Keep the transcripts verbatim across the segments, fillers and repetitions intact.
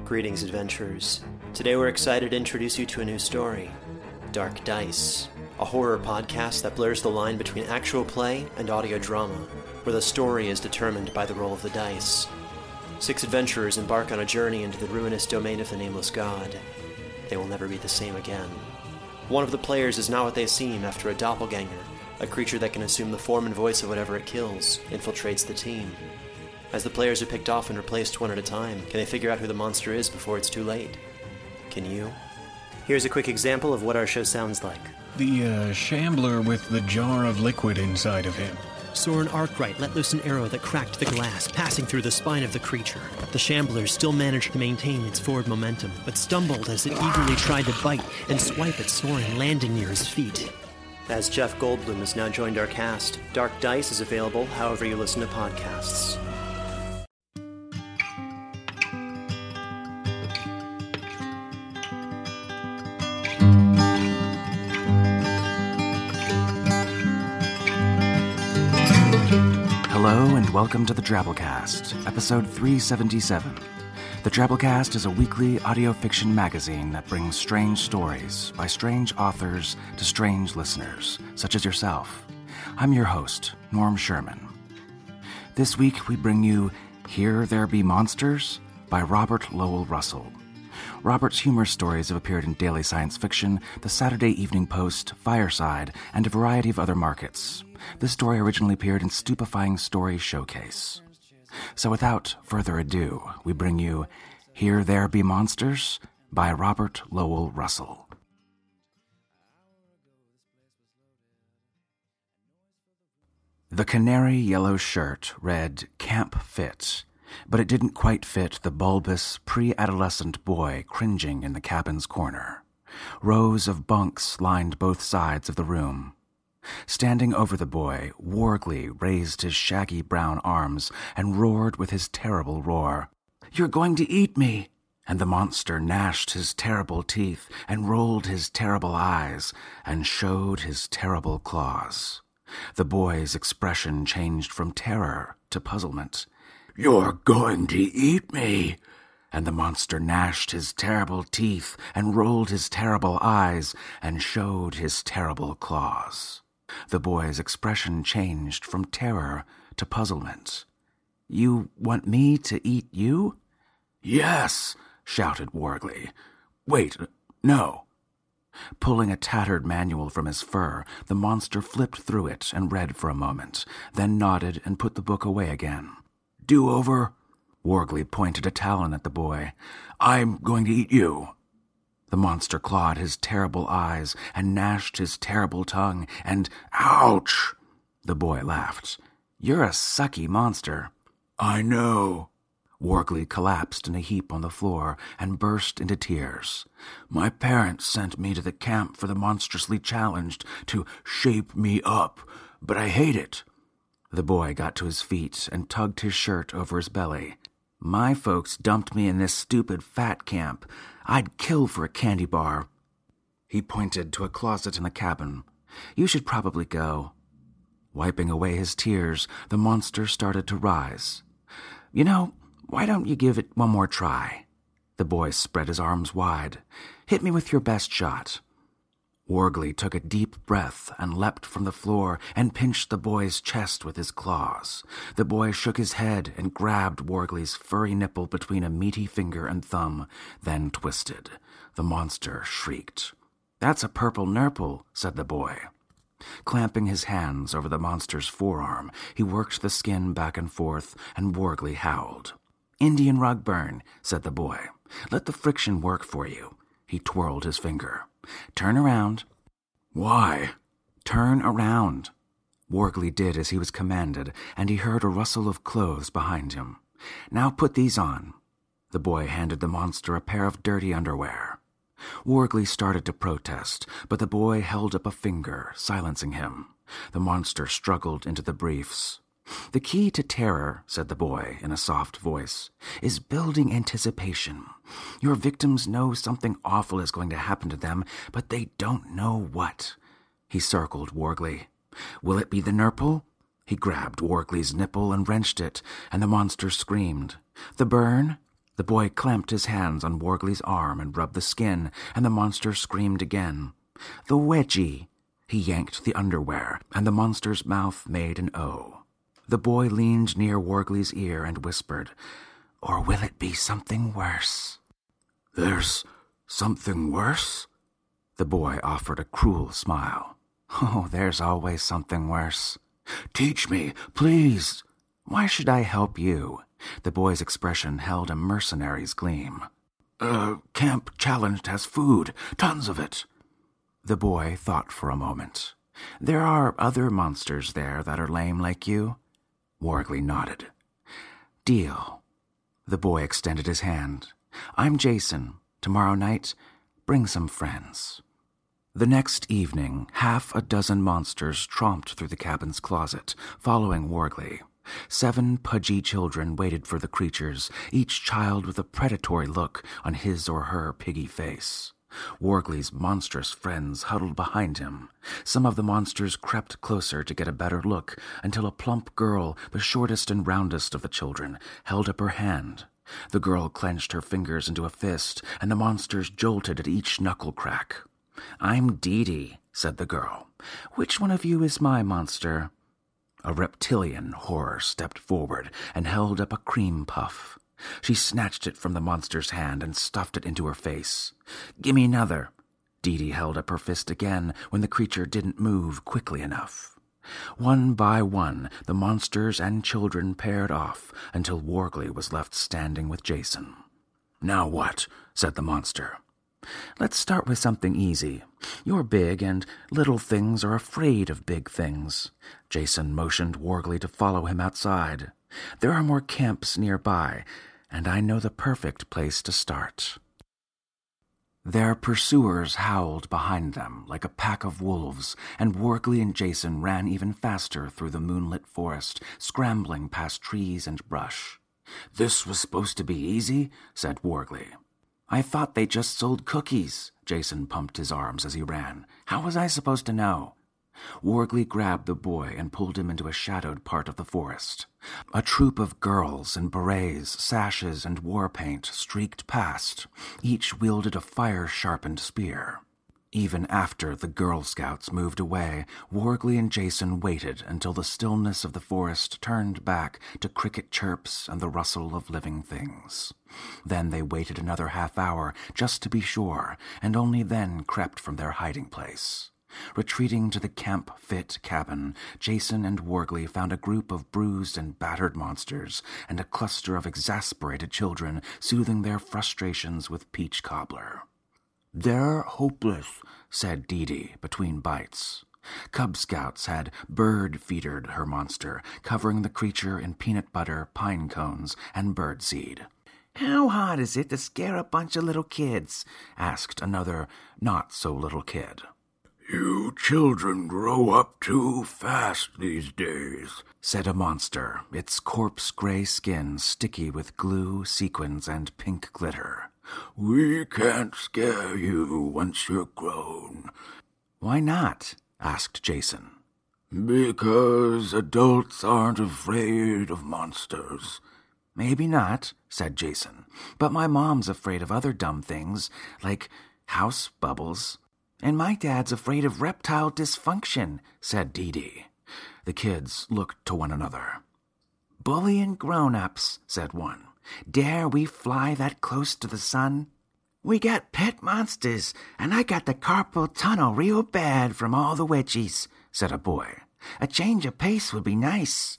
Greetings, adventurers. Today we're excited to introduce you to a new story, Dark Dice, a horror podcast that blurs the line between actual play and audio drama, where the story is determined by the roll of the dice. Six adventurers embark on a journey into the ruinous domain of the Nameless God. They will never be the same again. One of the players is not what they seem after a doppelganger, a creature that can assume the form and voice of whatever it kills, infiltrates the team. As the players are picked off and replaced one at a time, can they figure out who the monster is before it's too late? Can you? Here's a quick example of what our show sounds like. The, uh, shambler with the jar of liquid inside of him. Soren Arkwright let loose an arrow that cracked the glass, passing through the spine of the creature. The shambler still managed to maintain its forward momentum, but stumbled as it eagerly tried to bite and swipe at Soren, landing near his feet. As Jeff Goldblum has now joined our cast, Dark Dice is available however you listen to podcasts. Hello and welcome to the Drabblecast, episode three seventy-seven. The Drabblecast is a weekly audio fiction magazine that brings strange stories by strange authors to strange listeners, such as yourself. I'm your host, Norm Sherman. This week we bring you Here There Be Monsters by Robert Lowell Russell. Robert's humor stories have appeared in Daily Science Fiction, the Saturday Evening Post, Fireside, and a variety of other markets. This story originally appeared in Stupefying Story Showcase. So without further ado, we bring you Here There Be Monsters by Robert Lowell Russell. The canary yellow shirt read Camp Fit, but it didn't quite fit the bulbous, pre-adolescent boy cringing in the cabin's corner. Rows of bunks lined both sides of the room. Standing over the boy, Wargley raised his shaggy brown arms and roared with his terrible roar. "You're going to eat me!" And the monster gnashed his terrible teeth and rolled his terrible eyes and showed his terrible claws. The boy's expression changed from terror to puzzlement. "You're going to eat me!" And the monster gnashed his terrible teeth and rolled his terrible eyes and showed his terrible claws. The boy's expression changed from terror to puzzlement. "You want me to eat you?" "Yes," shouted Wargley. "Wait, no." Pulling a tattered manual from his fur, the monster flipped through it and read for a moment, then nodded and put the book away again. "Do over?" Wargley pointed a talon at the boy. "I'm going to eat you." The monster clawed his terrible eyes and gnashed his terrible tongue, and ouch! The boy laughed. "You're a sucky monster." "I know." Wargley collapsed in a heap on the floor and burst into tears. "My parents sent me to the camp for the monstrously challenged to shape me up, but I hate it." The boy got to his feet and tugged his shirt over his belly. "My folks dumped me in this stupid fat camp. I'd kill for a candy bar." He pointed to a closet in the cabin. "You should probably go." Wiping away his tears, the monster started to rise. "You know, why don't you give it one more try?" The boy spread his arms wide. "Hit me with your best shot." Wargley took a deep breath and leapt from the floor and pinched the boy's chest with his claws. The boy shook his head and grabbed Wargley's furry nipple between a meaty finger and thumb, then twisted. The monster shrieked. "That's a purple nurple," said the boy. Clamping his hands over the monster's forearm, he worked the skin back and forth, and Wargley howled. "Indian rug burn," said the boy. "Let the friction work for you." He twirled his finger. "Turn around." "Why?" "Turn around." Wargley did as he was commanded, and he heard a rustle of clothes behind him. "Now put these on." The boy handed the monster a pair of dirty underwear. Wargley started to protest, but the boy held up a finger, silencing him. The monster struggled into the briefs. "The key to terror," said the boy in a soft voice, "is building anticipation. Your victims know something awful is going to happen to them, but they don't know what." He circled Wargley. "Will it be the nurple?" He grabbed Wargley's nipple and wrenched it, and the monster screamed. "The burn?" The boy clamped his hands on Worgley's arm and rubbed the skin, and the monster screamed again. The wedgie! He yanked the underwear, and the monster's mouth made an O. The boy leaned near Worgley's ear and whispered, "Or will it be something worse?" "There's something worse?" The boy offered a cruel smile. "Oh, there's always something worse." "Teach me, please." "Why should I help you?" The boy's expression held a mercenary's gleam. Uh, Camp Challenged has food, tons of it." The boy thought for a moment. "There are other monsters there that are lame like you?" Worgley nodded. "Deal." The boy extended his hand. "I'm Jason. Tomorrow night, bring some friends." The next evening, half a dozen monsters tromped through the cabin's closet, following Worgley. Seven pudgy children waited for the creatures, each child with a predatory look on his or her piggy face. Worgley's monstrous friends huddled behind him. Some of the monsters crept closer to get a better look, until a plump girl, the shortest and roundest of the children, held up her hand. The girl clenched her fingers into a fist, and the monsters jolted at each knuckle crack. "I'm Dee Dee," said the girl. "Which one of you is my monster?" A reptilian horror stepped forward and held up a cream puff. She snatched it from the monster's hand and stuffed it into her face. "Gimme another." Dee Dee held up her fist again when the creature didn't move quickly enough. One by one, the monsters and children paired off until Worgley was left standing with Jason. "Now what?" said the monster. "Let's start with something easy. You're big, and little things are afraid of big things." Jason motioned Worgley to follow him outside. "There are more camps nearby, and I know the perfect place to start." Their pursuers howled behind them like a pack of wolves, and Worgley and Jason ran even faster through the moonlit forest, scrambling past trees and brush. "This was supposed to be easy," said Worgley. "I thought they just sold cookies." Jason pumped his arms as he ran. "How was I supposed to know?" Worgley grabbed the boy and pulled him into a shadowed part of the forest. A troop of girls in berets, sashes, and war paint streaked past. Each wielded a fire-sharpened spear. Even after the Girl Scouts moved away, Worgley and Jason waited until the stillness of the forest turned back to cricket chirps and the rustle of living things. Then they waited another half hour just to be sure, and only then crept from their hiding place. Retreating to the camp-fit cabin, Jason and Worgley found a group of bruised and battered monsters and a cluster of exasperated children soothing their frustrations with peach cobbler. "They're hopeless," said Dee Dee between bites. Cub Scouts had bird-feedered her monster, covering the creature in peanut butter, pine cones, and birdseed. "How hard is it to scare a bunch of little kids?" asked another not-so-little kid. "You children grow up too fast these days," said a monster, its corpse-gray skin sticky with glue, sequins, and pink glitter. "We can't scare you once you're grown." "Why not?" asked Jason. "Because adults aren't afraid of monsters." "Maybe not," said Jason, "but my mom's afraid of other dumb things, like house bubbles. And my dad's afraid of reptile dysfunction," said Dee Dee. The kids looked to one another. "Bullying grown-ups," said one. "Dare we fly that close to the sun?" "We got pet monsters, and I got the carpal tunnel real bad from all the wedgies," said a boy. "A change of pace would be nice."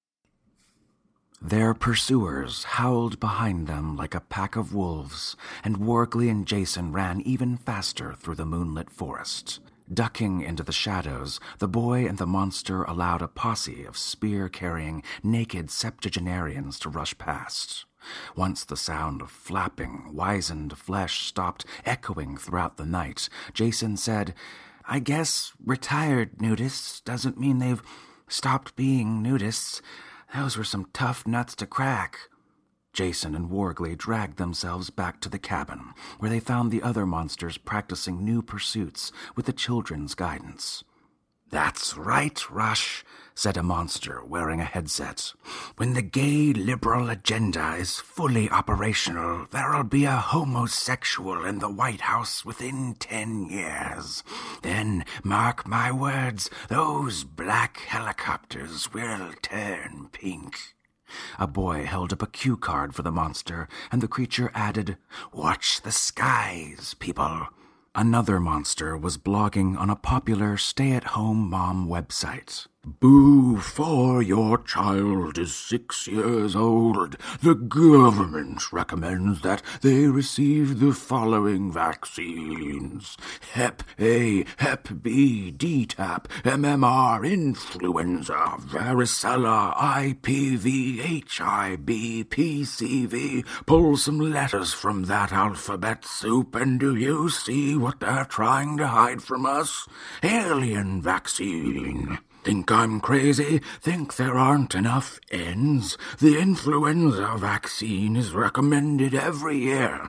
Their pursuers howled behind them like a pack of wolves, and Worgley and Jason ran even faster through the moonlit forest. Ducking into the shadows, the boy and the monster allowed a posse of spear-carrying, naked septuagenarians to rush past. Once the sound of flapping, wizened flesh stopped echoing throughout the night, Jason said, "I guess retired nudists doesn't mean they've stopped being nudists. Those were some tough nuts to crack." Jason and Worgley dragged themselves back to the cabin, where they found the other monsters practicing new pursuits with the children's guidance. "That's right, Rush," said a monster wearing a headset. "When the gay liberal agenda is fully operational, there'll be a homosexual in the White House within ten years. Then, mark my words, those black helicopters will turn pink." A boy held up a cue card for the monster, and the creature added, "Watch the skies, people." Another monster was blogging on a popular stay-at-home mom website. "Boo, for your child is six years old. The government recommends that they receive the following vaccines: Hep A, Hep B, D TAP, M M R, influenza, varicella, I P V, H I V, P C V. Pull some letters from that alphabet soup, and do you see what they're trying to hide from us? Alien vaccine. Think I'm crazy? Think there aren't enough N's? The influenza vaccine is recommended every year.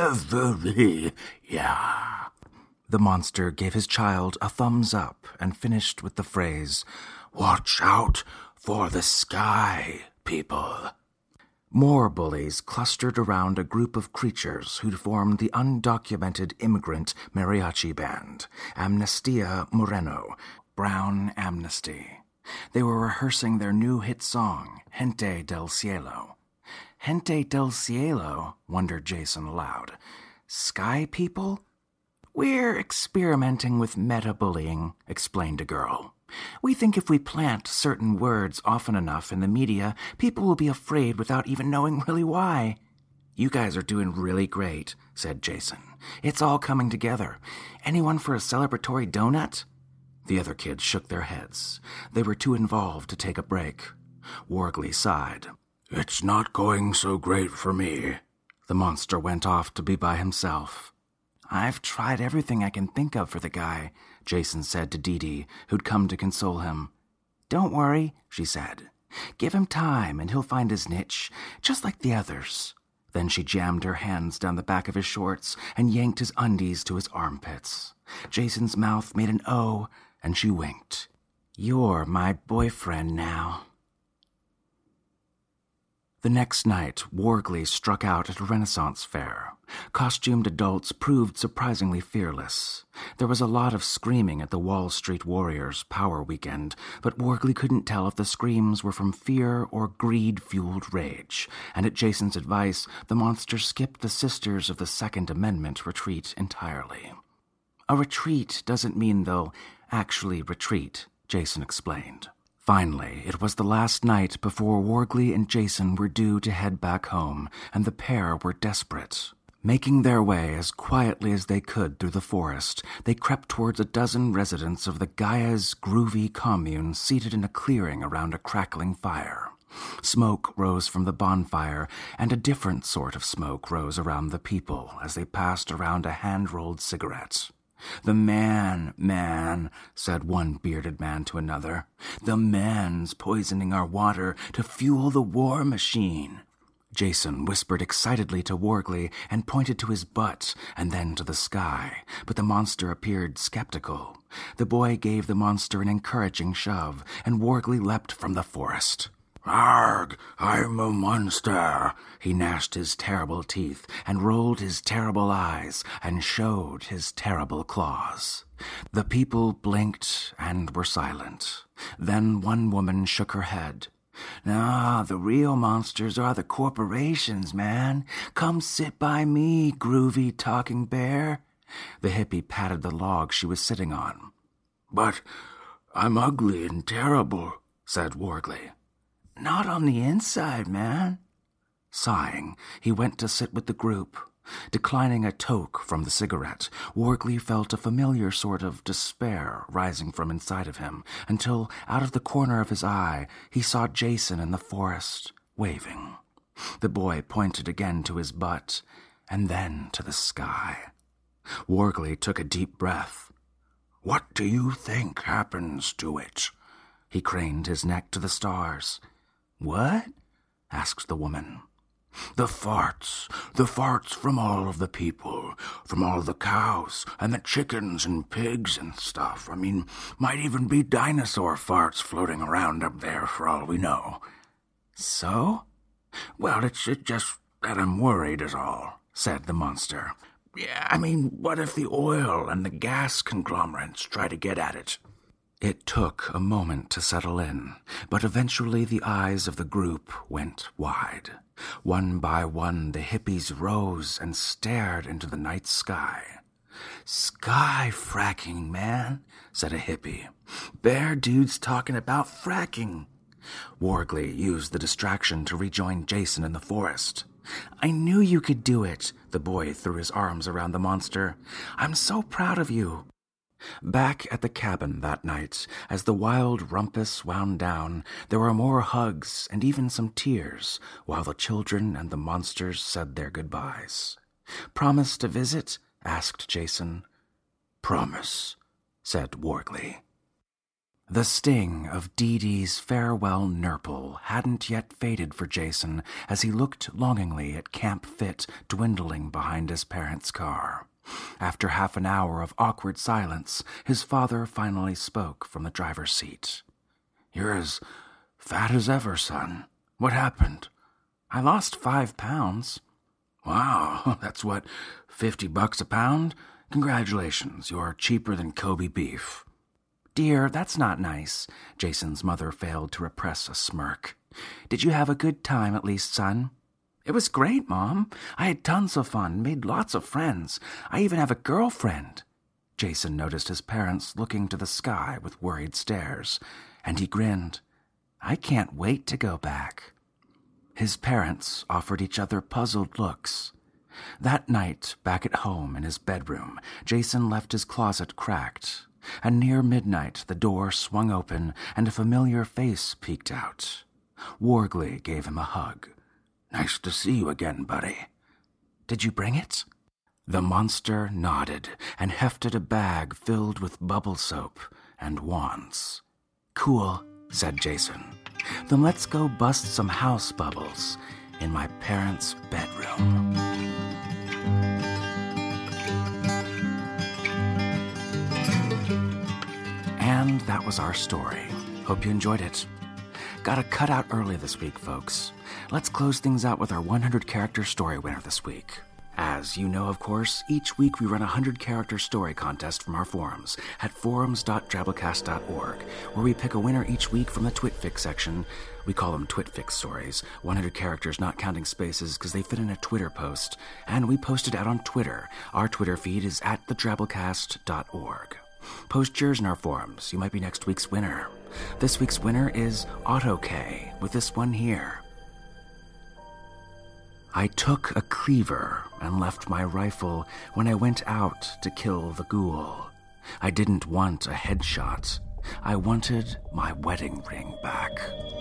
Every year." The monster gave his child a thumbs up and finished with the phrase, "Watch out for the sky, people." More bullies clustered around a group of creatures who'd formed the undocumented immigrant mariachi band, Amnestia Moreno, Brown Amnesty. They were rehearsing their new hit song, Gente del Cielo. Gente del Cielo, wondered Jason aloud. Sky people? "We're experimenting with meta-bullying," explained a girl. "We think if we plant certain words often enough in the media, people will be afraid without even knowing really why." "You guys are doing really great," said Jason. "It's all coming together. Anyone for a celebratory donut?" The other kids shook their heads. They were too involved to take a break. Wargley sighed. "It's not going so great for me." The monster went off to be by himself. "I've tried everything I can think of for the guy," Jason said to Dee Dee, who'd come to console him. "Don't worry," she said. "Give him time and he'll find his niche, just like the others." Then she jammed her hands down the back of his shorts and yanked his undies to his armpits. Jason's mouth made an O, and she winked. "You're my boyfriend now." The next night, Wargley struck out at a Renaissance fair. Costumed adults proved surprisingly fearless. There was a lot of screaming at the Wall Street Warriors Power Weekend, but Wargley couldn't tell if the screams were from fear or greed-fueled rage, and at Jason's advice, the monster skipped the Sisters of the Second Amendment retreat entirely. "A retreat doesn't mean they'll actually retreat," Jason explained. Finally, it was the last night before Wargley and Jason were due to head back home, and the pair were desperate. Making their way as quietly as they could through the forest, they crept towards a dozen residents of the Gaia's groovy commune seated in a clearing around a crackling fire. Smoke rose from the bonfire, and a different sort of smoke rose around the people as they passed around a hand-rolled cigarette. "The man, man," said one bearded man to another. "The man's poisoning our water to fuel the war machine." Jason whispered excitedly to Wargley and pointed to his butt and then to the sky, but the monster appeared skeptical. The boy gave the monster an encouraging shove, and Wargley leapt from the forest. "Arg, I'm a monster." He gnashed his terrible teeth and rolled his terrible eyes and showed his terrible claws. The people blinked and were silent. Then one woman shook her head. "Nah, the real monsters are the corporations, man. Come sit by me, groovy talking bear." The hippie patted the log she was sitting on. "But I'm ugly and terrible," said Wargley. "Not on the inside, man." Sighing, he went to sit with the group. Declining a toke from the cigarette, Wargley felt a familiar sort of despair rising from inside of him, until, out of the corner of his eye, he saw Jason in the forest, waving. The boy pointed again to his butt, and then to the sky. Wargley took a deep breath. "What do you think happens to it?" He craned his neck to the stars. "What?" asked the woman. The farts, the farts from all of the people, from all the cows and the chickens and pigs and stuff. I mean, might even be dinosaur farts floating around up there for all we know. So? Well, it's it just that I'm worried is all, said the monster. Yeah, I mean, what if the oil and the gas conglomerates try to get at it? It took a moment to settle in, but eventually the eyes of the group went wide. One by one, the hippies rose and stared into the night sky. Sky fracking, man, said a hippie. Bear dude's talking about fracking. Wargley used the distraction to rejoin Jason in the forest. I knew you could do it, the boy threw his arms around the monster. I'm so proud of you. Back at the cabin that night, as the wild rumpus wound down, there were more hugs and even some tears, while the children and the monsters said their goodbyes. Promise to visit? Asked Jason. Promise, said Wargley. The sting of Dee Dee's farewell nurple hadn't yet faded for Jason as he looked longingly at Camp Fit dwindling behind his parents' car. After half an hour of awkward silence, his father finally spoke from the driver's seat. You're as fat as ever, son. What happened? I lost five pounds. Wow, that's what, fifty bucks a pound? Congratulations, you're cheaper than Kobe beef. Dear, that's not nice. Jason's mother failed to repress a smirk. Did you have a good time at least, son? It was great, Mom. I had tons of fun, made lots of friends. I even have a girlfriend. Jason noticed his parents looking to the sky with worried stares, and he grinned. I can't wait to go back. His parents offered each other puzzled looks. That night, back at home in his bedroom, Jason left his closet cracked, and near midnight the door swung open and a familiar face peeked out. Wargley gave him a hug. Nice to see you again, buddy. Did you bring it? The monster nodded and hefted a bag filled with bubble soap and wands. Cool, said Jason. Then let's go bust some house bubbles in my parents' bedroom. And that was our story. Hope you enjoyed it. Got a cut out early this week, folks. Let's close things out with our one hundred character story winner this week. As you know, of course, each week we run a one hundred character story contest from our forums at forums dot drabblecast dot org, where we pick a winner each week from the TwitFix section. We call them TwitFix stories, one hundred characters not counting spaces because they fit in a Twitter post, and we post it out on Twitter. Our Twitter feed is at the drabblecast dot org. Post yours in our forums. You might be next week's winner. This week's winner is AutoK, with this one here. I took a cleaver and left my rifle when I went out to kill the ghoul. I didn't want a headshot. I wanted my wedding ring back.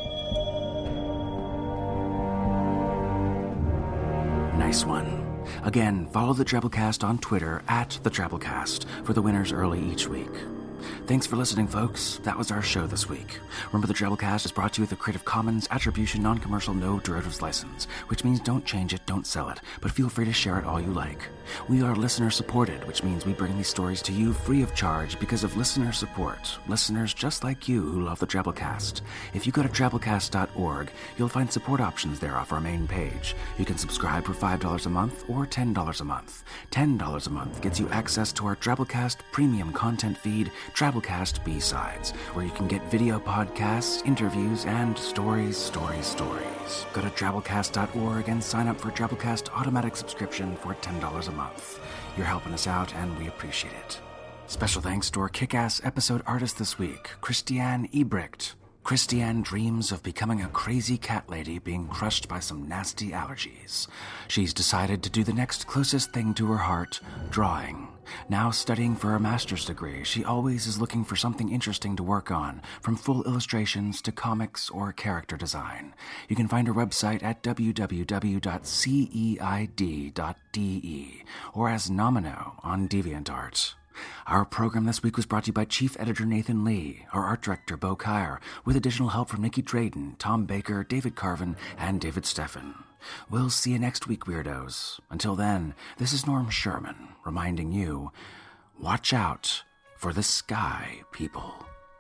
Nice one. Again, follow the Drabblecast on Twitter at the Drabblecast for the winners early each week. Thanks for listening, folks. That was our show this week. Remember, the Drabblecast is brought to you with a Creative Commons Attribution Non-Commercial No Derivatives license, which means don't change it, don't sell it, but feel free to share it all you like. We are listener-supported, which means we bring these stories to you free of charge because of listener support. Listeners just like you who love the Drabblecast. If you go to drabblecast dot org, you'll find support options there off our main page. You can subscribe for five dollars a month or ten dollars a month. ten dollars a month gets you access to our Drabblecast premium content feed, Drabblecast B-Sides, where you can get video podcasts, interviews, and stories, stories, stories. Go to drabblecast dot org and sign up for Drabblecast automatic subscription for ten dollars a month. You're helping us out, and we appreciate it. Special thanks to our kick-ass episode artist this week, Christiane Ebrecht. Christiane dreams of becoming a crazy cat lady being crushed by some nasty allergies. She's decided to do the next closest thing to her heart, drawing. Now studying for her master's degree, she always is looking for something interesting to work on, from full illustrations to comics or character design. You can find her website at w w w dot ceid dot d e or as Nomino on DeviantArt. Our program this week was brought to you by Chief Editor Nathan Lee, our Art Director Bo Kyer, with additional help from Nikki Drayden, Tom Baker, David Carvin, and David Steffen. We'll see you next week, weirdos. Until then, this is Norm Sherman, reminding you, watch out for the sky people.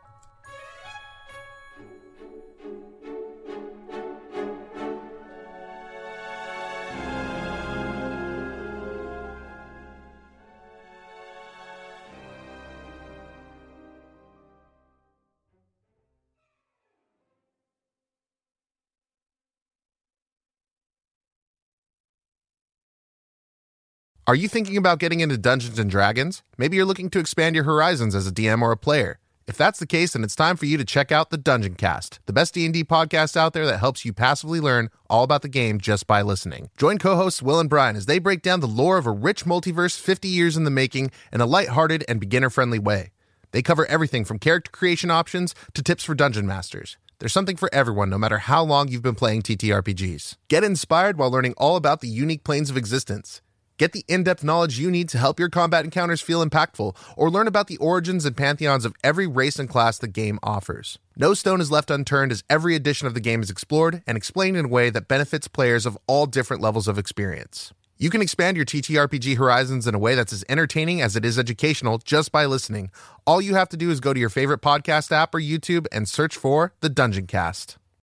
Are you thinking about getting into Dungeons and Dragons? Maybe you're looking to expand your horizons as a D M or a player. If that's the case, then it's time for you to check out the Dungeon Cast, the best D and D podcast out there that helps you passively learn all about the game just by listening. Join co-hosts Will and Brian as they break down the lore of a rich multiverse fifty years in the making in a lighthearted and beginner-friendly way. They cover everything from character creation options to tips for dungeon masters. There's something for everyone, no matter how long you've been playing T T R P Gs. Get inspired while learning all about the unique planes of existence. Get the in-depth knowledge you need to help your combat encounters feel impactful, or learn about the origins and pantheons of every race and class the game offers. No stone is left unturned as every edition of the game is explored and explained in a way that benefits players of all different levels of experience. You can expand your T T R P G horizons in a way that's as entertaining as it is educational just by listening. All you have to do is go to your favorite podcast app or YouTube and search for The Dungeon Cast.